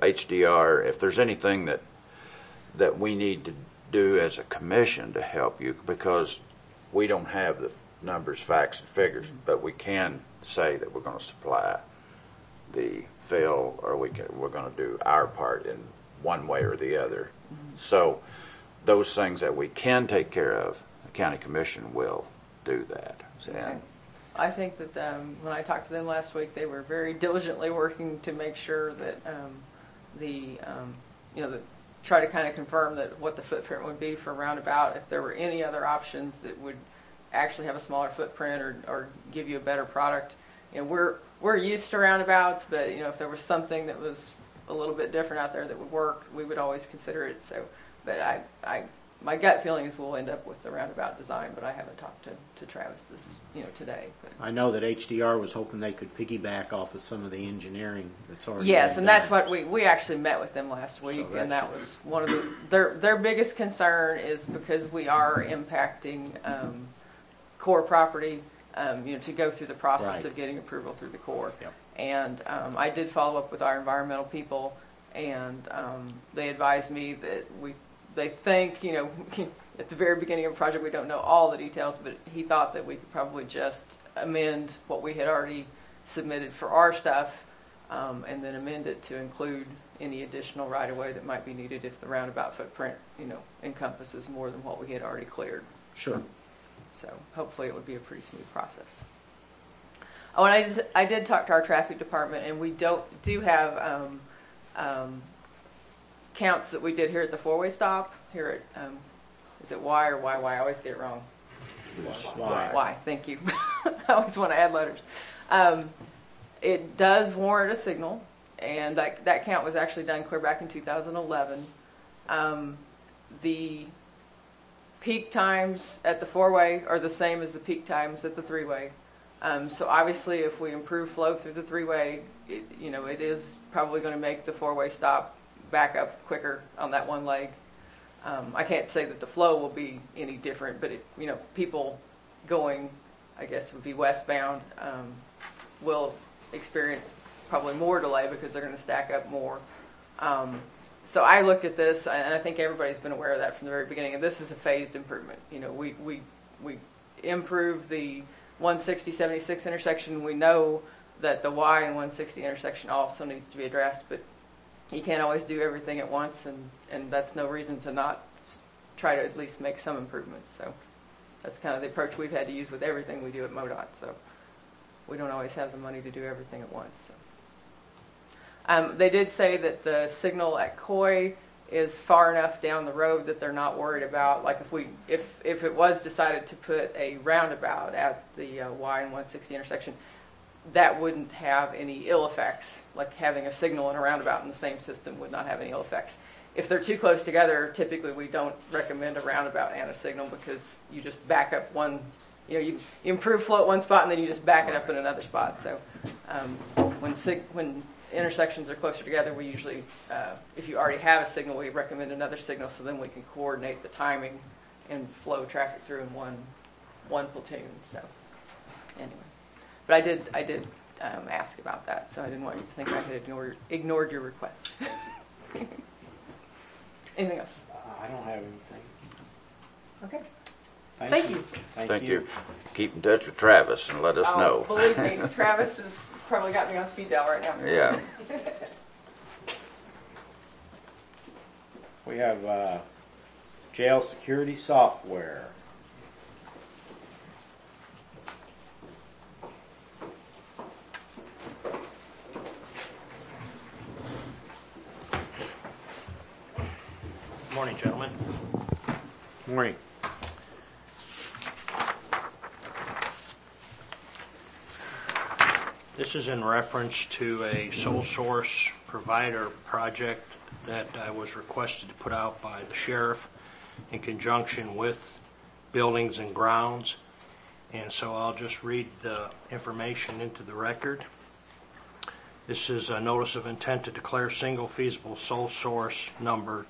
HDR, if there's anything that we need to do as a commission to help you, because we don't have the numbers, facts, and figures, but we can say that we're going to supply the fill, or we're going to do our part in one way or the other. So those things that we can take care of, the county commission will do that. Okay. I think that when I talked to them last week, they were very diligently working to make sure that try to kind of confirm that what the footprint would be for roundabout, if there were any other options that would actually have a smaller footprint or give you a better product. We're used to roundabouts, but if there was something that was a little bit different out there that would work, we would always consider it. So, but my gut feeling is we'll end up with the roundabout design, but I haven't talked to Travis today. But I know that HDR was hoping they could piggyback off of some of the engineering that's already yes, been and done. that's what we actually met with them last week, and that was one of their biggest concern is because we are impacting core property, to go through the process right. of getting approval through the Corps. Yep. And I did follow up with our environmental people, and they advised me that they think, at the very beginning of a project, we don't know all the details, but he thought that we could probably just amend what we had already submitted for our stuff, and then amend it to include any additional right-of-way that might be needed if the roundabout footprint, encompasses more than what we had already cleared. Sure. So hopefully it would be a pretty smooth process. Oh, and I did talk to our traffic department, and we do have counts that we did here at the four-way stop here at is it Y or YY? I always get it wrong. Y. Thank you. I always want to add letters. It does warrant a signal, and that count was actually done clear back in 2011. The peak times at the four-way are the same as the peak times at the three-way. So obviously, if we improve flow through the three-way, it is probably going to make the four-way stop back up quicker on that one leg. I can't say that the flow will be any different, but people going, I guess, would be westbound, will experience probably more delay because they're going to stack up more. So I looked at this, and I think everybody's been aware of that from the very beginning. And this is a phased improvement. We improve the 160-76 intersection. We know that the Y and 160 intersection also needs to be addressed, but you can't always do everything at once, and that's no reason to not try to at least make some improvements. So that's kind of the approach we've had to use with everything we do at MoDOT. So we don't always have the money to do everything at once. So. They did say that the signal at Coy is far enough down the road that they're not worried about, like if it was decided to put a roundabout at the Y and 160 intersection, that wouldn't have any ill effects. Like having a signal and a roundabout in the same system would not have any ill effects. If they're too close together, typically we don't recommend a roundabout and a signal because you just back up one, you improve flow at one spot and then you just back it up in another spot. So when intersections are closer together, we usually, if you already have a signal, we recommend another signal so then we can coordinate the timing and flow traffic through in one platoon. So anyway. But I did ask about that, so I didn't want you to think I had ignored your request. Anything else? I don't have anything. Okay. Thank you. Thank you. Keep in touch with Travis and let us know. Believe me, Travis has probably got me on speed dial right now. Yeah. We have jail security software. Morning, gentlemen. Morning. This is in reference to a sole source provider project that I was requested to put out by the sheriff in conjunction with Buildings and Grounds. And so I'll just read the information into the record. This is a notice of intent to declare single feasible sole source number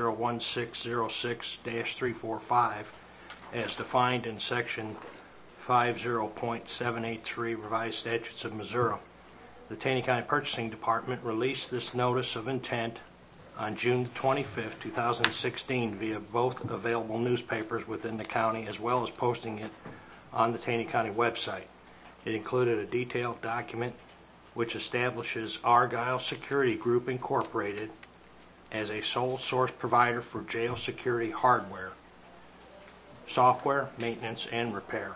201606-345 as defined in section 50.783 revised statutes of Missouri. The Taney County Purchasing Department released this notice of intent on June 25th, 2016 via both available newspapers within the county as well as posting it on the Taney County website. It included a detailed document which establishes Argyle Security Group Incorporated as a sole source provider for jail security hardware, software, maintenance, and repair.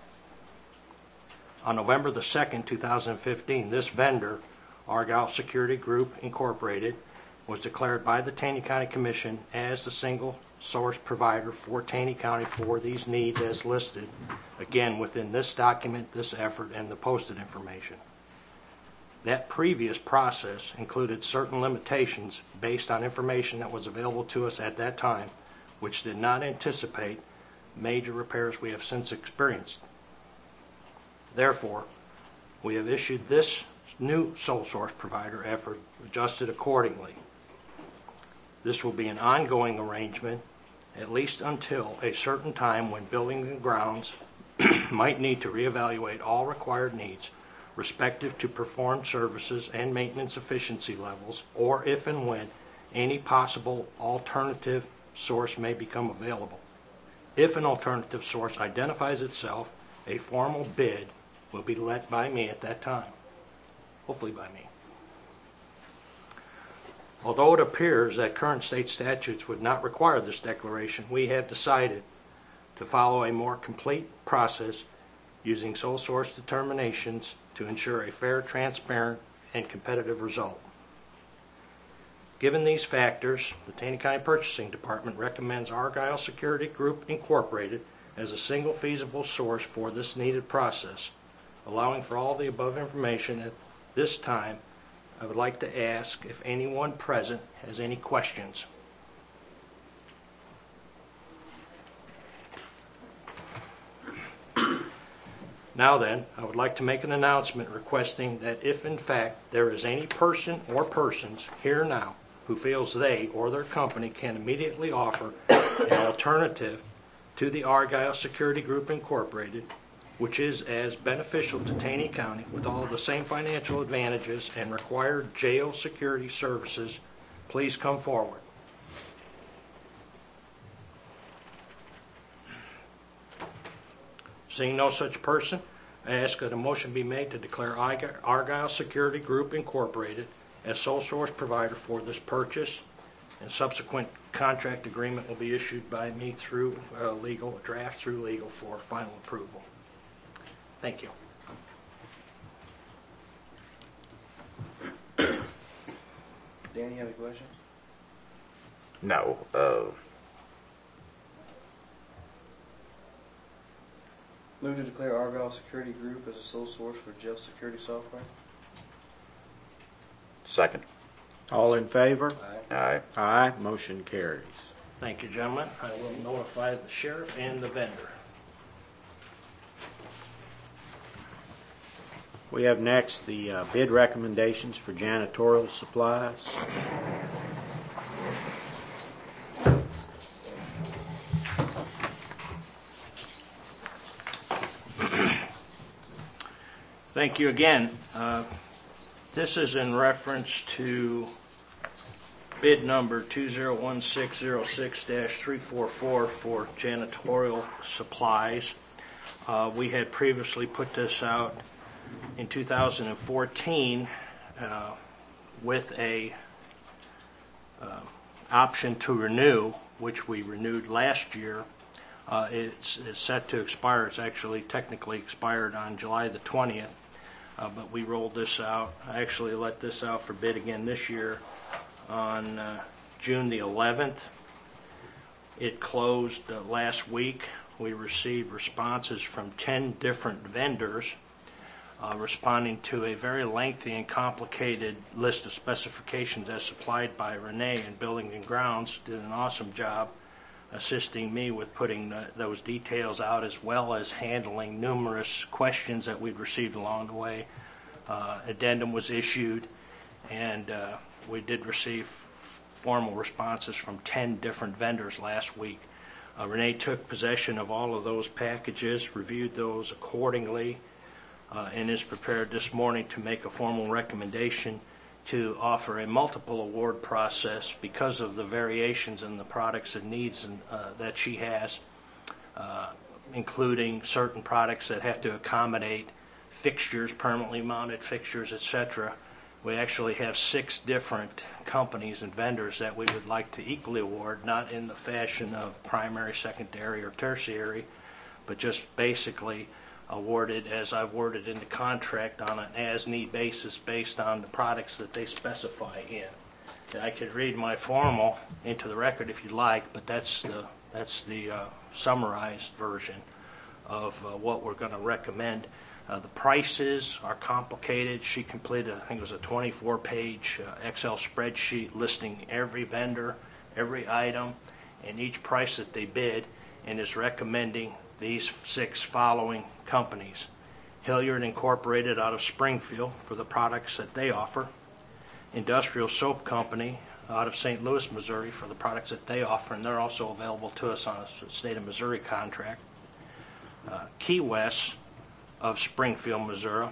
On November the 2nd, 2015, this vendor, Argyle Security Group Incorporated, was declared by the Taney County Commission as the single source provider for Taney County for these needs as listed, again within this document, this effort, and the posted information. That previous process included certain limitations based on information that was available to us at that time, which did not anticipate major repairs we have since experienced. Therefore, we have issued this new sole source provider effort adjusted accordingly. This will be an ongoing arrangement, at least until a certain time when Buildings and Grounds might need to reevaluate all required needs respective to performed services and maintenance efficiency levels, or if and when any possible alternative source may become available. If an alternative source identifies itself, a formal bid will be let by me at that time, hopefully by me. Although it appears that current state statutes would not require this declaration, we have decided to follow a more complete process using sole source determinations to ensure a fair, transparent, and competitive result. Given these factors, the Taney County Purchasing Department recommends Argyle Security Group Incorporated as a single feasible source for this needed process. Allowing for all the above information at this time, I would like to ask if anyone present has any questions. Now then, I would like to make an announcement requesting that if in fact there is any person or persons here now who feels they or their company can immediately offer an alternative to the Argyle Security Group Incorporated, which is as beneficial to Taney County with all of the same financial advantages and required jail security services, please come forward. Seeing no such person, I ask that a motion be made to declare Argyle Security Group Incorporated as sole source provider for this purchase, and subsequent contract agreement will be issued by me through legal, a draft through legal for final approval. Thank you. Dan, you have any questions? No. Move to declare Argyle Security Group as a sole source for jail security software. Second. All in favor? Aye. Aye. Aye. Motion carries. Thank you, gentlemen. I will notify the sheriff and the vendor. We have next the bid recommendations for janitorial supplies. Thank you again. This is in reference to bid number 201606-344 for janitorial supplies. We had previously put this out in 2014 with a option to renew, which we renewed last year. It's set to expire. It's actually technically expired on July the 20th, but we rolled this out. I actually let this out for bid again this year on June the 11th. It closed last week. We received responses from 10 different vendors responding to a very lengthy and complicated list of specifications as supplied by Renee in Buildings and Grounds. Did an awesome job assisting me with putting those details out, as well as handling numerous questions that we'd received along the way. Addendum was issued, and we did receive formal responses from 10 different vendors last week. Renee took possession of all of those packages, reviewed those accordingly, and is prepared this morning to make a formal recommendation to offer a multiple award process because of the variations in the products and needs that she has, including certain products that have to accommodate fixtures, permanently mounted fixtures, etc. We actually have 6 different companies and vendors that we would like to equally award, not in the fashion of primary, secondary, or tertiary, but just basically awarded as I've worded in the contract on an as-need basis based on the products that they specify in. And I could read my formal into the record if you like, but that's the summarized version of what we're going to recommend. The prices are complicated. She completed, I think it was a 24-page Excel spreadsheet listing every vendor, every item, and each price that they bid, and is recommending these 6 following companies. Hilliard Incorporated out of Springfield for the products that they offer. Industrial Soap Company out of St. Louis, Missouri for the products that they offer, and they're also available to us on a state of Missouri contract. Key West of Springfield, Missouri.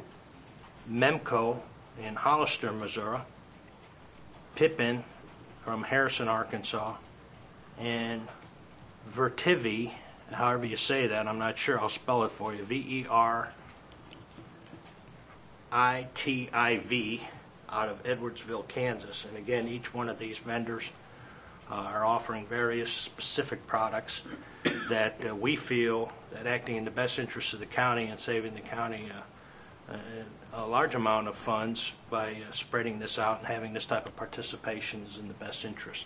Memco in Hollister, Missouri. Pippin from Harrison, Arkansas. And Vertivi, however you say that, I'm not sure, I'll spell it for you, Veritiv out of Edwardsville, Kansas. And again, each one of these vendors are offering various specific products that we feel that acting in the best interest of the county and saving the county a large amount of funds by spreading this out and having this type of participation is in the best interest.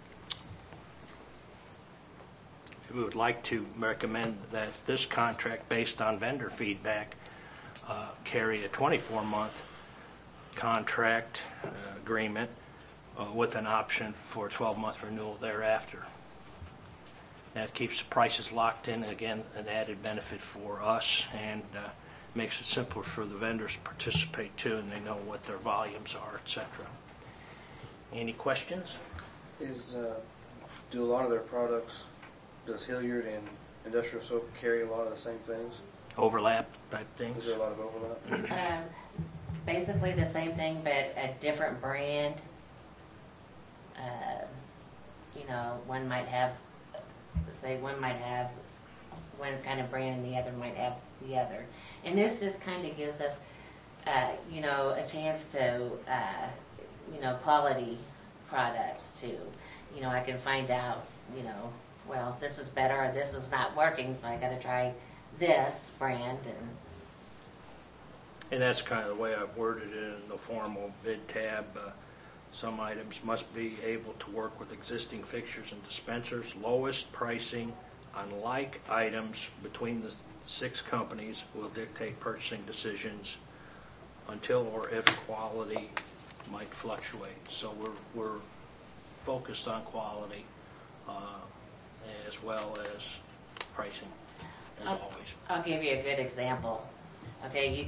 We would like to recommend that this contract, based on vendor feedback, carry a 24-month contract agreement with an option for a 12-month renewal thereafter. That keeps the prices locked in, again, an added benefit for us, and makes it simpler for the vendors to participate too, and they know what their volumes are, etc. Any questions? Do a lot of their products, does Hilliard and Industrial Soap carry a lot of the same things? Overlap type things? Is there a lot of overlap? Basically the same thing, but a different brand. One might have, one kind of brand and the other might have the other. And this just kind of gives us, a chance to, quality products too. I can find out, well, this is better or this is not working, so I got to try this brand. And that's kind of the way I've worded it in the formal bid tab. Some items must be able to work with existing fixtures and dispensers. Lowest pricing on like items between the 6 companies will dictate purchasing decisions until or if quality might fluctuate. So we're focused on quality as well as pricing, as always. I'll give you a good example. Okay,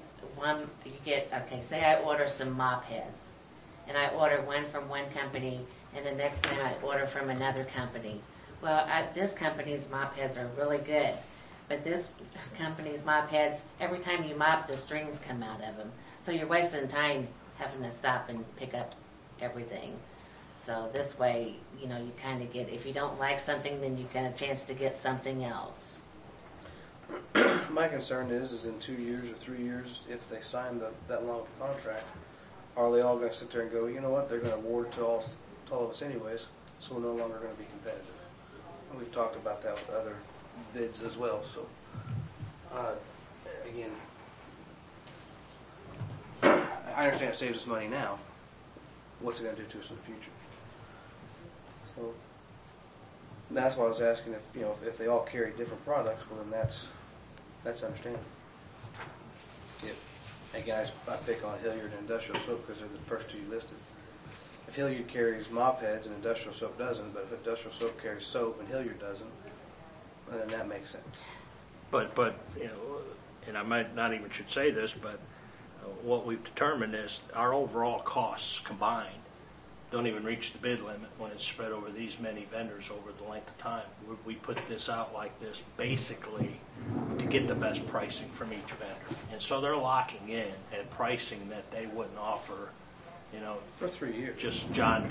say I order some mop heads, and I order one from one company, and the next time I order from another company. Well, this company's mop heads are really good, but this company's mop heads, every time you mop, the strings come out of them. So you're wasting time having to stop and pick up everything. So this way, you kind of get, if you don't like something, then you get a chance to get something else. My concern is in 2 years or 3 years, if they sign that long contract, are they all going to sit there and go, you know what, they're going to award to all of us anyways, so we're no longer going to be competitive. And we've talked about that with other bids as well. So, again, I understand it saves us money now. What's it going to do to us in the future? So that's why I was asking if they all carry different products. Well, then that's understandable. Again, I pick on Hilliard and Industrial Soap because they're the first 2 you listed. If Hilliard carries mop heads and Industrial Soap doesn't, but if Industrial Soap carries soap and Hilliard doesn't, well, then that makes sense. But and I might not even should say this, but what we've determined is our overall costs combined don't even reach the bid limit when it's spread over these many vendors over the length of time. We put this out like this basically to get the best pricing from each vendor. And so they're locking in at pricing that they wouldn't offer, you know, For 3 years. just John